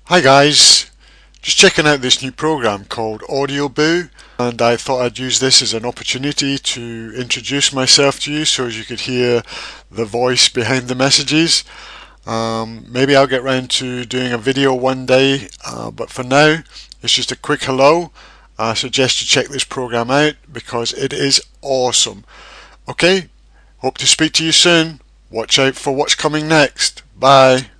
Hi guys, just checking out this new program called AudioBoo, and I thought I'd use this as an opportunity to introduce myself to you so as you could hear the voice behind the messages. Maybe I'll get round to doing a video one day, but for now it's just a quick hello. I suggest you check this program out because it is awesome. Okay, hope to speak to you soon. Watch out for what's coming next. Bye.